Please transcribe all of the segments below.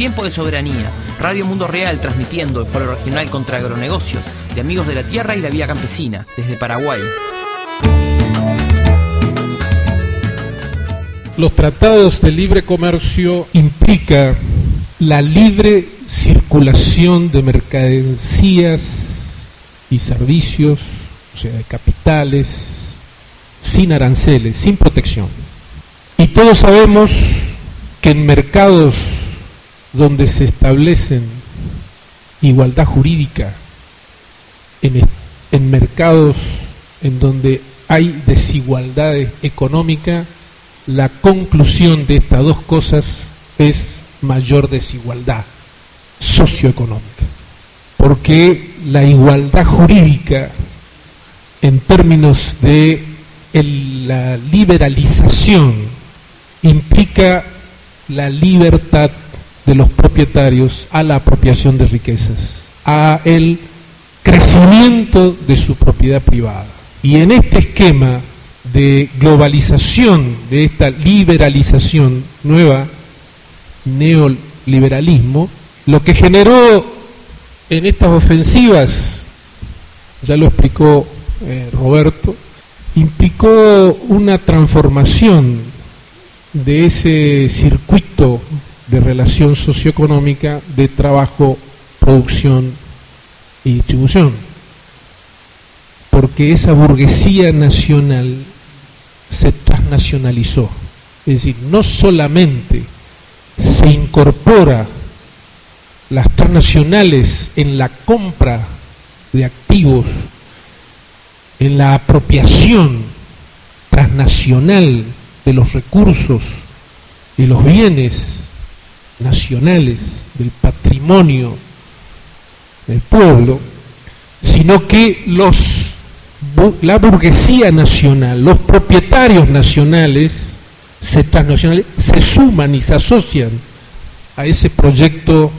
Tiempo de soberanía. Radio Mundo Real transmitiendo el Foro Regional contra Agronegocios, de Amigos de la Tierra y la Vía Campesina, desde Paraguay. Los tratados de libre comercio implican la libre circulación de mercancías y servicios, o sea, de capitales, sin aranceles, sin protección. Y todos sabemos que en mercados donde se establecen igualdad jurídica, en mercados en donde hay desigualdades económicas, la conclusión de estas dos cosas es mayor desigualdad socioeconómica, porque la igualdad jurídica en términos de la liberalización implica la libertad de los propietarios a la apropiación de riquezas, a el crecimiento de su propiedad privada. Y en este esquema de globalización, de esta liberalización nueva, neoliberalismo, lo que generó en estas ofensivas, ya lo explicó Roberto, implicó una transformación de ese circuito de relación socioeconómica de trabajo, producción y distribución, porque esa burguesía nacional se transnacionalizó, es decir, no solamente se incorpora las transnacionales en la compra de activos, en la apropiación transnacional de los recursos y los bienes nacionales, del patrimonio del pueblo, sino que la burguesía nacional, los propietarios nacionales, se suman y se asocian a ese proyecto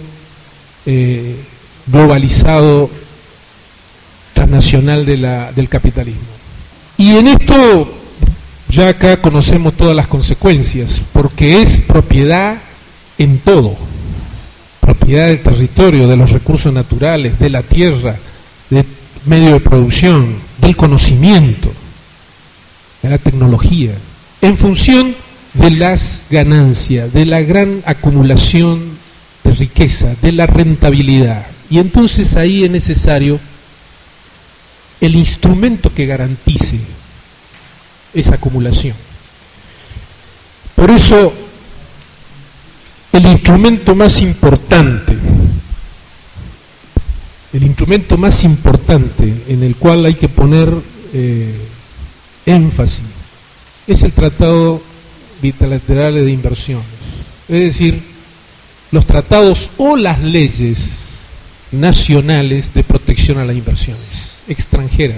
globalizado transnacional del capitalismo. Y en esto ya acá conocemos todas las consecuencias, porque es propiedad en todo, propiedad del territorio, de los recursos naturales, de la tierra, del medio de producción, del conocimiento, de la tecnología, en función de las ganancias, de la gran acumulación de riqueza, de la rentabilidad. Y entonces ahí es necesario el instrumento que garantice esa acumulación. Por eso, el instrumento más importante en el cual hay que poner énfasis es el Tratado Bilateral de Inversiones, es decir, los tratados o las leyes nacionales de protección a las inversiones extranjeras.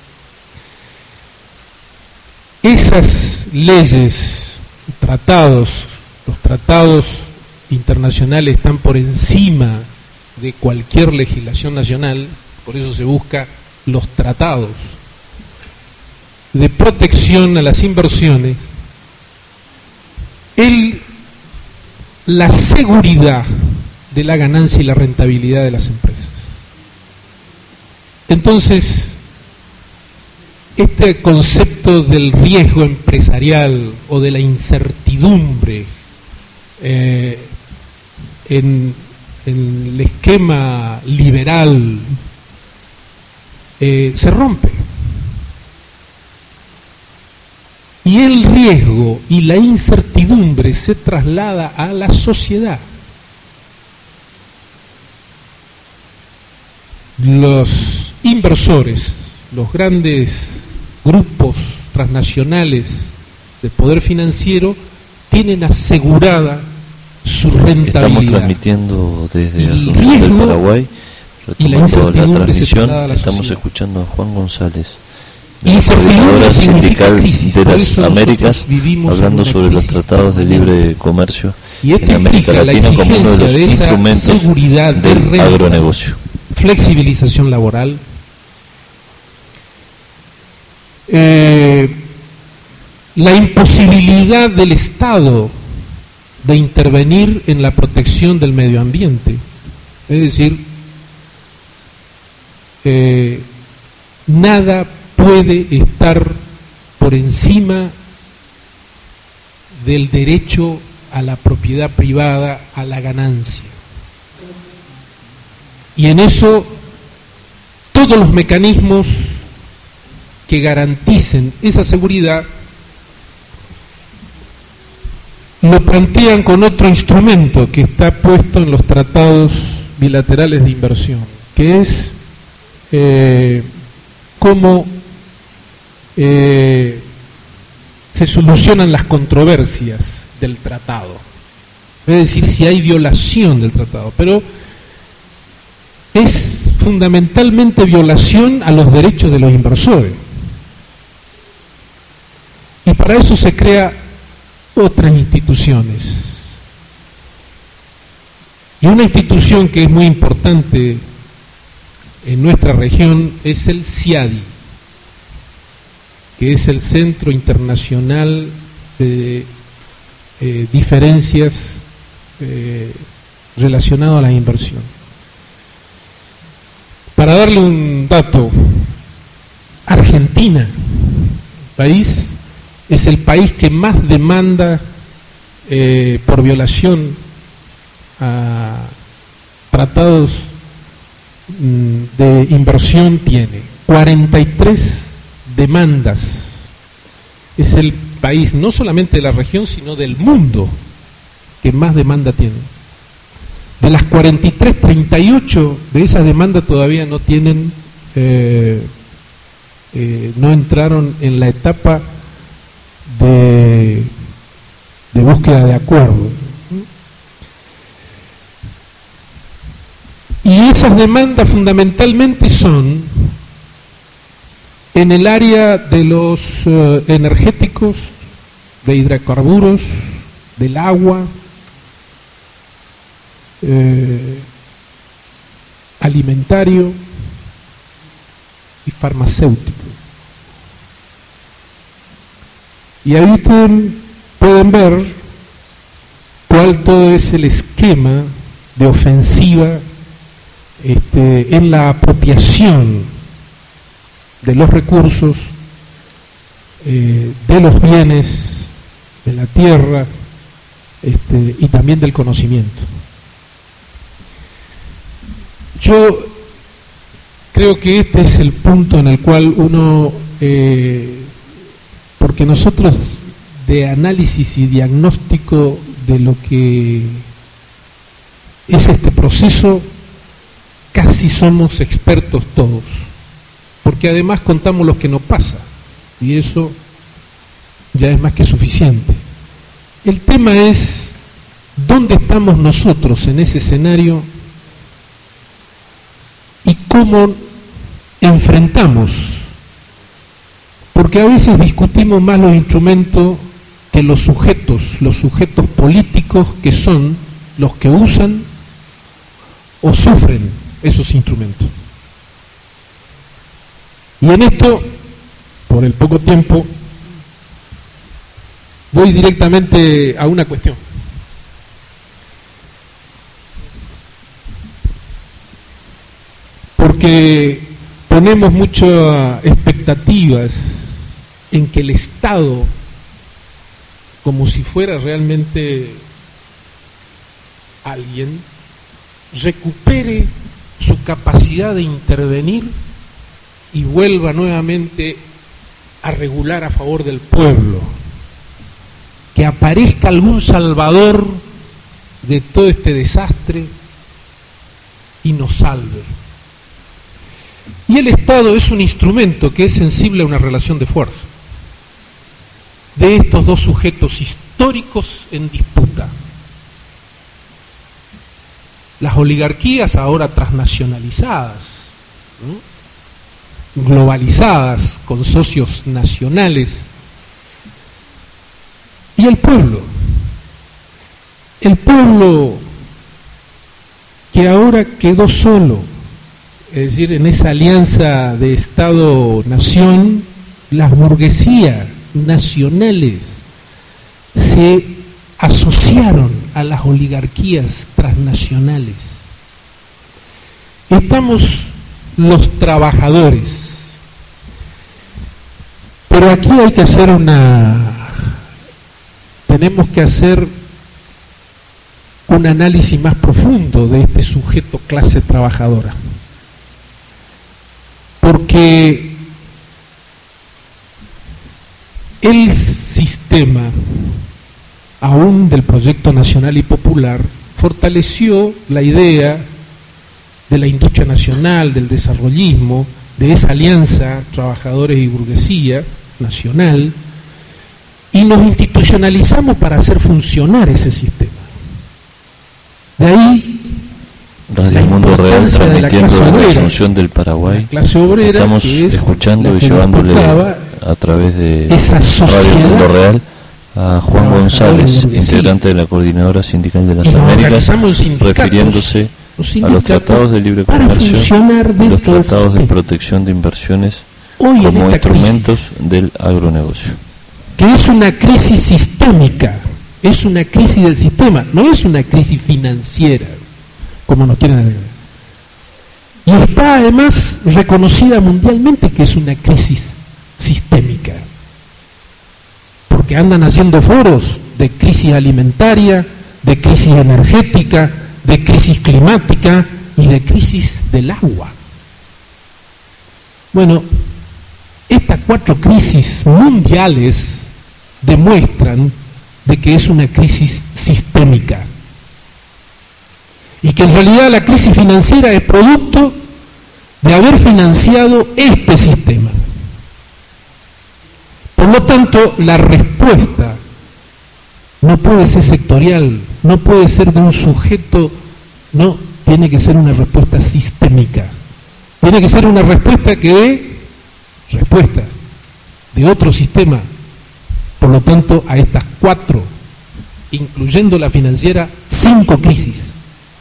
Esas leyes, los tratados internacionales están por encima de cualquier legislación nacional, por eso se busca los tratados de protección a las inversiones, la seguridad de la ganancia y la rentabilidad de las empresas. Entonces, este concepto del riesgo empresarial o de la incertidumbre en el esquema liberal se rompe. Y el riesgo y la incertidumbre se traslada a la sociedad. Los inversores, los grandes grupos transnacionales de poder financiero tienen asegurada su rentabilidad. Estamos transmitiendo desde Asunción del Paraguay, retomando la transmisión, estamos escuchando a Juan González, de la Coordinadora Sindical de las Américas, hablando sobre los tratados de libre comercio en América Latina como uno de los instrumentos del agronegocio. Flexibilización laboral, la imposibilidad del Estado de intervenir en la protección del medio ambiente. Es decir, nada puede estar por encima del derecho a la propiedad privada, a la ganancia. Y en eso todos los mecanismos que garanticen esa seguridad lo plantean con otro instrumento que está puesto en los tratados bilaterales de inversión, que es cómo se solucionan las controversias del tratado, es decir, si hay violación del tratado, pero es fundamentalmente violación a los derechos de los inversores. Y para eso se crea otras instituciones. Y una institución que es muy importante en nuestra región es el CIADI, que es el Centro Internacional de Diferencias relacionado a la inversión. Para darle un dato, Argentina, país, es el país que más demanda por violación a tratados de inversión tiene. 43 demandas. Es el país no solamente de la región, sino del mundo que más demanda tiene. De las 43, 38 de esas demandas todavía no tienen, no entraron en la etapa de búsqueda de acuerdo. Y esas demandas fundamentalmente son en el área de los energéticos, de hidrocarburos, del agua, alimentario y farmacéutico. Y ahí ustedes pueden ver cuál todo es el esquema de ofensiva en la apropiación de los recursos, de los bienes, de la tierra y también del conocimiento. Yo creo que este es el punto en el cual uno, porque nosotros de análisis y diagnóstico de lo que es este proceso, casi somos expertos todos, porque además contamos lo que nos pasa, y eso ya es más que suficiente. El tema es, ¿dónde estamos nosotros en ese escenario? ¿Y cómo enfrentamos? Porque a veces discutimos más los instrumentos que los sujetos políticos que son los que usan o sufren esos instrumentos. Y en esto, por el poco tiempo, voy directamente a una cuestión. Porque ponemos muchas expectativas en que el Estado, como si fuera realmente alguien, recupere su capacidad de intervenir y vuelva nuevamente a regular a favor del pueblo, que aparezca algún salvador de todo este desastre y nos salve. Y el Estado es un instrumento que es sensible a una relación de fuerza de estos dos sujetos históricos en disputa. Las oligarquías ahora transnacionalizadas, ¿no? Globalizadas, con socios nacionales, y el pueblo que ahora quedó solo, es decir, en esa alianza de Estado-nación, las burguesías nacionales se asociaron a las oligarquías transnacionales. Estamos los trabajadores. Pero aquí hay que hacer tenemos que hacer un análisis más profundo de este sujeto clase trabajadora. Porque el sistema, aún del proyecto nacional y popular, fortaleció la idea de la industria nacional, del desarrollismo, de esa alianza trabajadores y burguesía nacional, y nos institucionalizamos para hacer funcionar ese sistema. De ahí Radio Mundo Real, transmitiendo la Asunción del Paraguay. Clase obrera, estamos escuchando y llevándole a través de Radio Mundo Real a Juan González, integrante de la Coordinadora Sindical de las Américas, refiriéndose a los tratados de libre comercio y los tratados de protección de inversiones como instrumentos del agronegocio. Que es una crisis sistémica, es una crisis del sistema, no es una crisis financiera, como nos quieren agregar. Y está además reconocida mundialmente que es una crisis sistémica, porque andan haciendo foros de crisis alimentaria, de crisis energética, de crisis climática y de crisis del agua. Bueno, estas 4 crisis mundiales demuestran de que es una crisis sistémica y que en realidad la crisis financiera es producto de haber financiado este sistema. Por lo tanto, la respuesta no puede ser sectorial, no puede ser de un sujeto, no, tiene que ser una respuesta sistémica. Tiene que ser una respuesta que dé respuesta de otro sistema. Por lo tanto, a estas 4, incluyendo la financiera, 5 crisis.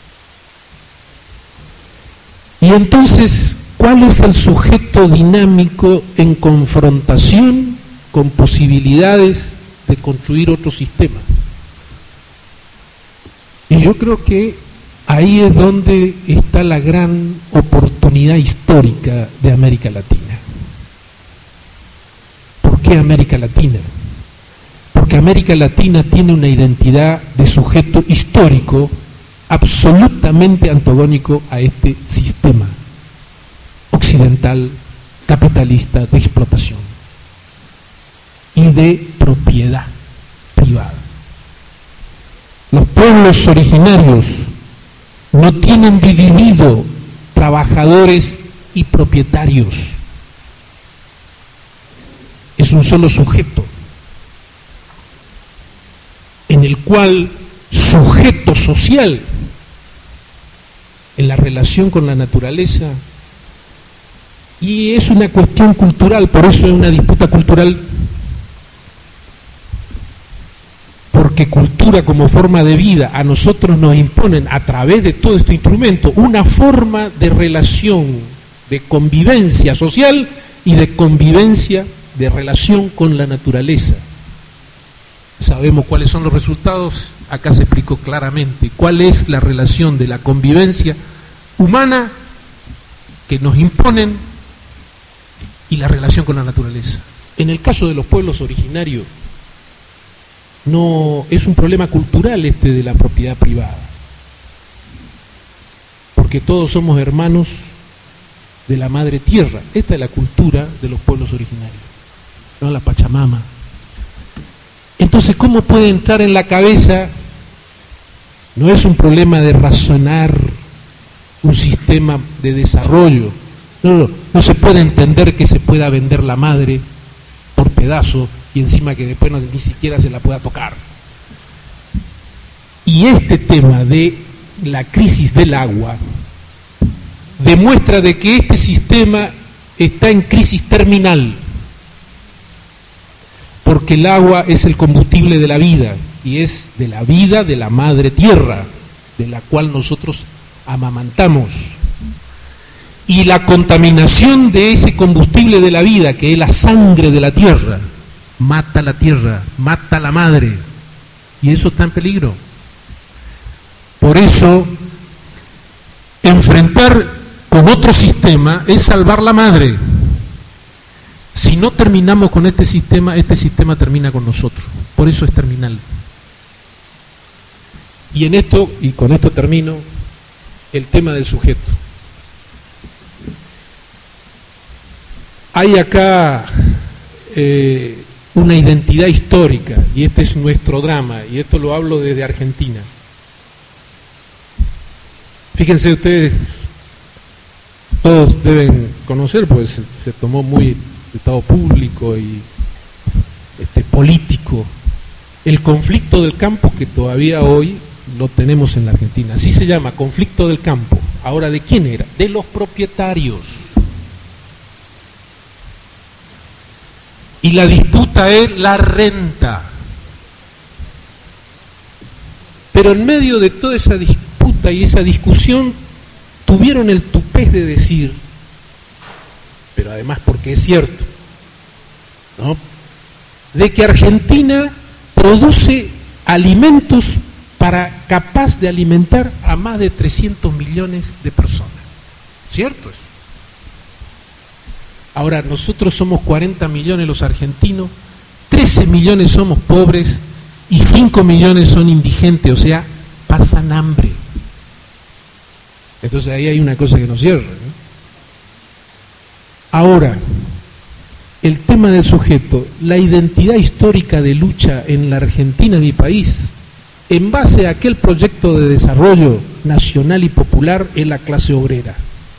Y entonces, ¿cuál es el sujeto dinámico en confrontación con posibilidades de construir otro sistema? Y yo creo que ahí es donde está la gran oportunidad histórica de América Latina. ¿Por qué América Latina? Porque América Latina tiene una identidad de sujeto histórico absolutamente antagónico a este sistema occidental capitalista de explotación y de propiedad privada. Los pueblos originarios no tienen dividido trabajadores y propietarios. Es un solo sujeto en el cual sujeto social en la relación con la naturaleza, y es una cuestión cultural, por eso es una disputa cultural, porque cultura como forma de vida a nosotros nos imponen a través de todo este instrumento una forma de relación, de convivencia social y de convivencia, de relación con la naturaleza. Sabemos cuáles son los resultados, acá se explicó claramente cuál es la relación de la convivencia humana que nos imponen y la relación con la naturaleza. En el caso de los pueblos originarios, no es un problema cultural este de la propiedad privada, porque todos somos hermanos de la madre tierra. Esta es la cultura de los pueblos originarios, no la Pachamama. Entonces, ¿cómo puede entrar en la cabeza? No es un problema de razonar un sistema de desarrollo. No se puede entender que se pueda vender la madre por pedazos y encima que después ni siquiera se la pueda tocar. Y este tema de la crisis del agua demuestra de que este sistema está en crisis terminal, porque el agua es el combustible de la vida, y es de la vida de la madre tierra, de la cual nosotros amamantamos. Y la contaminación de ese combustible de la vida, que es la sangre de la tierra, mata a la madre, y eso está en peligro. Por eso, enfrentar con otro sistema es salvar la madre. Si no terminamos con este sistema termina con nosotros. Por eso es terminal. Y en esto, y con esto termino, el tema del sujeto. Hay acá una identidad histórica, y este es nuestro drama, y esto lo hablo desde Argentina. Fíjense ustedes, todos deben conocer, pues se tomó muy estado público y político, el conflicto del campo que todavía hoy lo tenemos en la Argentina. Así se llama, conflicto del campo. Ahora, ¿de quién era? De los propietarios. Y la disputa es la renta. Pero en medio de toda esa disputa y esa discusión, tuvieron el tupés de decir, pero además porque es cierto, ¿no?, de que Argentina produce alimentos capaz de alimentar a más de 300 millones de personas. ¿Cierto eso? Ahora, nosotros somos 40 millones los argentinos, 13 millones somos pobres y 5 millones son indigentes, o sea, pasan hambre. Entonces ahí hay una cosa que nos cierra, ¿no? Ahora, el tema del sujeto, la identidad histórica de lucha en la Argentina, mi país, en base a aquel proyecto de desarrollo nacional y popular, es la clase obrera.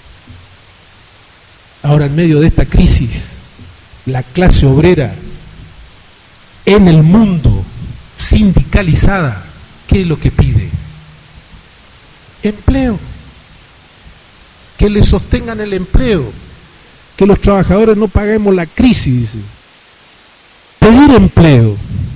Ahora, en medio de esta crisis, la clase obrera en el mundo sindicalizada, ¿qué es lo que pide? Empleo. Que le sostengan el empleo, que los trabajadores no paguemos la crisis, dice. Pedir empleo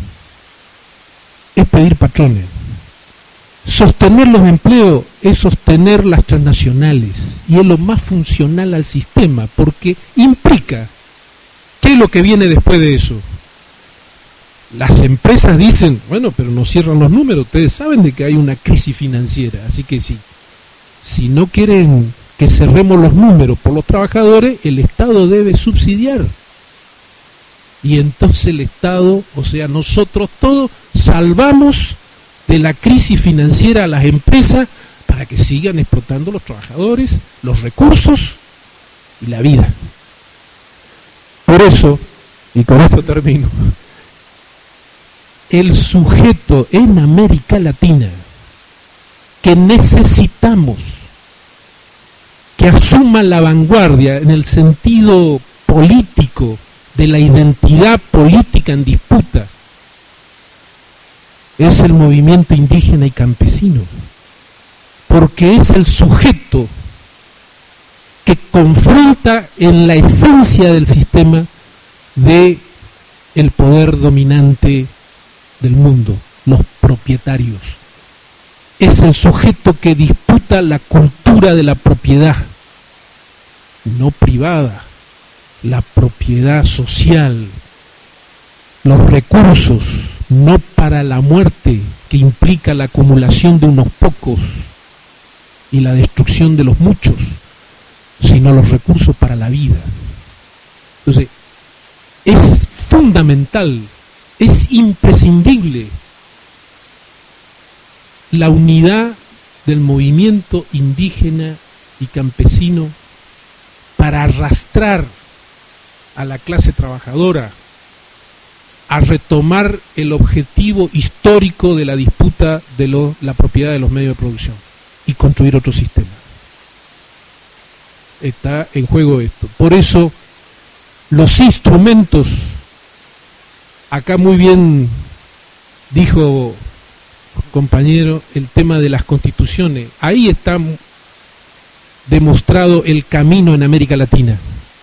es pedir patrones. Sostener los empleos es sostener las transnacionales y es lo más funcional al sistema, porque implica, ¿qué es lo que viene después de eso? Las empresas dicen, bueno, pero nos cierran los números, ustedes saben de que hay una crisis financiera, así que si no quieren que cerremos los números por los trabajadores, el Estado debe subsidiar. Y entonces el Estado, o sea, nosotros todos salvamos de la crisis financiera a las empresas para que sigan explotando los trabajadores, los recursos y la vida. Por eso, y con esto termino, el sujeto en América Latina que necesitamos que asuma la vanguardia en el sentido político de la identidad política en disputa es el movimiento indígena y campesino, porque es el sujeto que confronta en la esencia del sistema de el poder dominante del mundo, los propietarios. Es el sujeto que disputa la cultura de la propiedad, no privada, la propiedad social, los recursos, no para la muerte, que implica la acumulación de unos pocos y la destrucción de los muchos, sino los recursos para la vida. Entonces, es fundamental, es imprescindible la unidad del movimiento indígena y campesino para arrastrar a la clase trabajadora a retomar el objetivo histórico de la disputa de la propiedad de los medios de producción y construir otro sistema. Está en juego esto. Por eso los instrumentos, acá muy bien dijo compañero el tema de las constituciones, ahí está demostrado el camino en América Latina.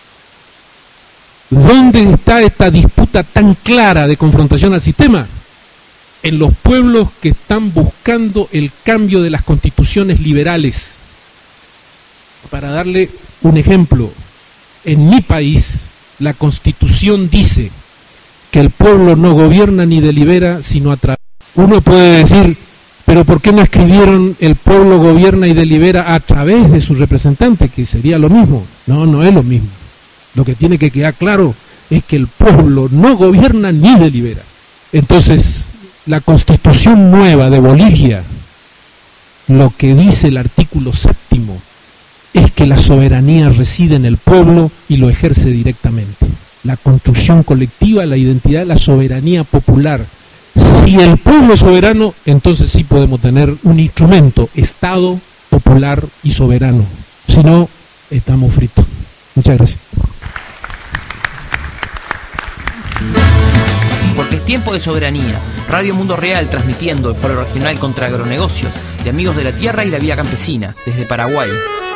¿Dónde está esta disputa tan clara de confrontación al sistema? En los pueblos que están buscando el cambio de las constituciones liberales. Para darle un ejemplo, en mi país la Constitución dice que el pueblo no gobierna ni delibera sino a través. Uno puede decir, Pero ¿por qué no escribieron el pueblo gobierna y delibera a través de su representante, que sería lo mismo? No, no es lo mismo. Lo que tiene que quedar claro es que el pueblo no gobierna ni delibera. Entonces, la Constitución nueva de Bolivia, lo que dice el artículo 7, es que la soberanía reside en el pueblo y lo ejerce directamente. La construcción colectiva, la identidad, la soberanía popular. Si el pueblo es soberano, entonces sí podemos tener un instrumento, Estado popular y soberano. Si no, estamos fritos. Muchas gracias. Porque es tiempo de soberanía. Radio Mundo Real transmitiendo el Foro Regional contra Agronegocios, de Amigos de la Tierra y la Vía Campesina, desde Paraguay.